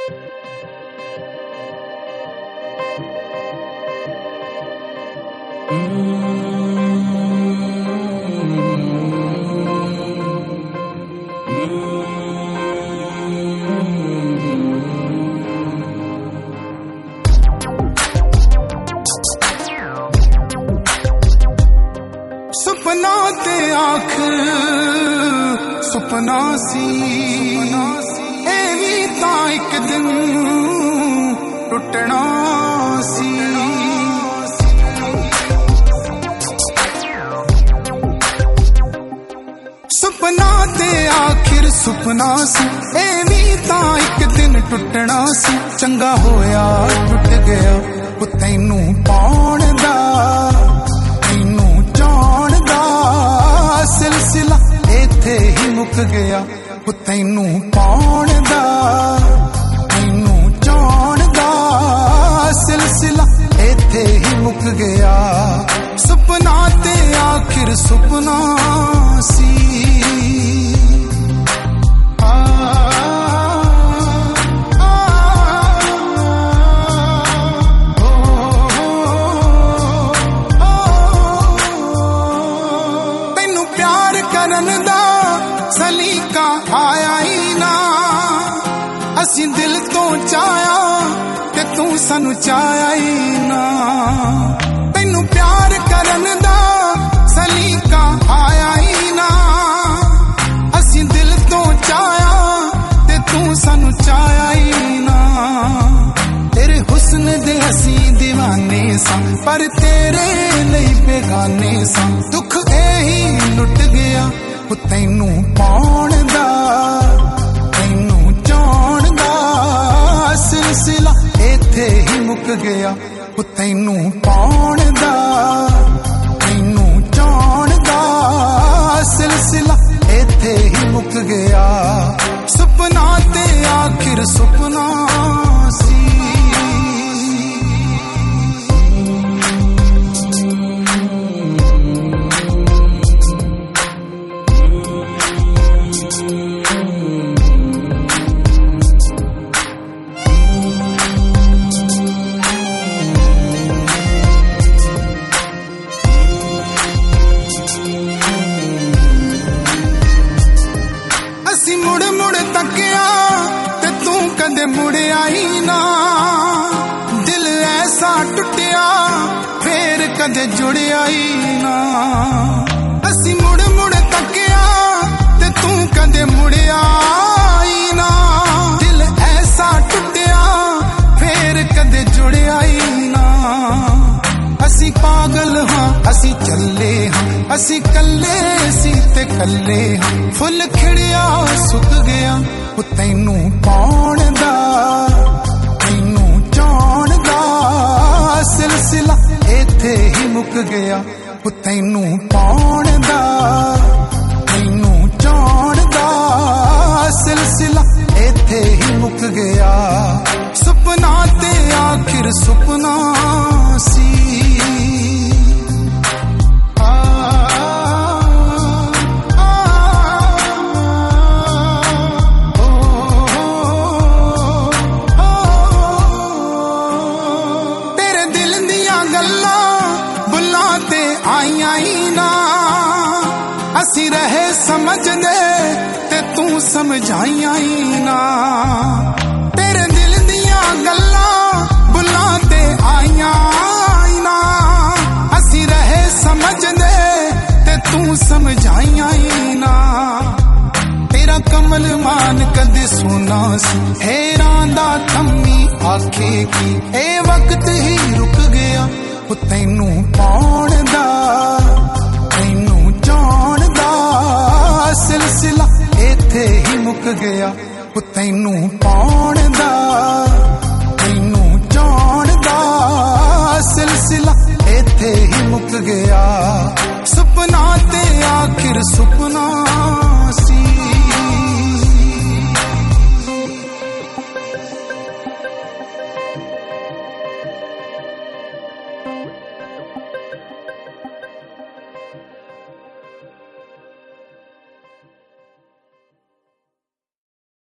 सुपना ते आखिर सुपना सी ए भी तां एक दिन टुटना सी। सुपना ते आखिर सुपना सी ए भी तां एक दिन टुटना सी। चंगा होया टुट गया वो तैनू पाउण दा सिलसिला इत्थे ही मुक गया वो तैनू पाउण दा तैनू चाहण दा सिलसिला इत्थे ही मुक गया। सुपना ते आखिर सुपना सी। सलीका आया ही ना असी दिल तो चाया ते तू सानू चाया ही ना। तैनू प्यार करन दा सलीका आया ही ना असी दिल तो चाया ते तू सानू चाया ही ना। तेरे हुस्न दे असी दीवाने सां पर तेरे लई बेगाने सां। दुख यही लुट गया वो तैनू पाउण दा तैनू चाहण दा सिलसिला इत्थे ही मुक गया वो तैनू पाउण दा तैनू चाहण दा सिलसिला इत्थे ही मुक गया। सुपना ते आखिर सुपना सी। मुड़ मुड़ तकिया ते तू कदे मुड़िया ही ना। दिल ऐसा टुटिया फिर कदे जुड़िया ही ना। असी मुड़ मुड़ तकिया ते तू कदे मुड़िया ही ना। दिल ऐसा टुटिया फिर कदे जुड़िया ही ना। असी पागल हाँ असी चले हाँ असी कल्ले सी ते कल्ले हाँ। फुल खिड़िया सुक गया वो तैनू पाउण दा तैनू चाहण दा सिलसिला इत्थे ही मुक गया वो तैनू पाउण दा तैनू चाहण दा सिलसिला इत्थे ही मुक गया। सुपना ते आखिर सुपना सी। आईया ही ना असी रहे समझ दे ते तू समझाइया ही ना। तेरे दिल दिया गल्लां बुला ते आईया ही ना असी रहे समझ दे ते तू समझाइया ही ना। तेरा कमल मान कदे सुना सी हैरान दा थम्मी आखे की ए वक्त ही रुक गया वो तैनू पाउण दा तैनू चाहण दा सिलसिला इत्थे ही मुक गया वो तैनू पाउण दा तैनू चाहण दा सिलसिला इत्थे ही मुक गया। सुपना ते आखिर सुपना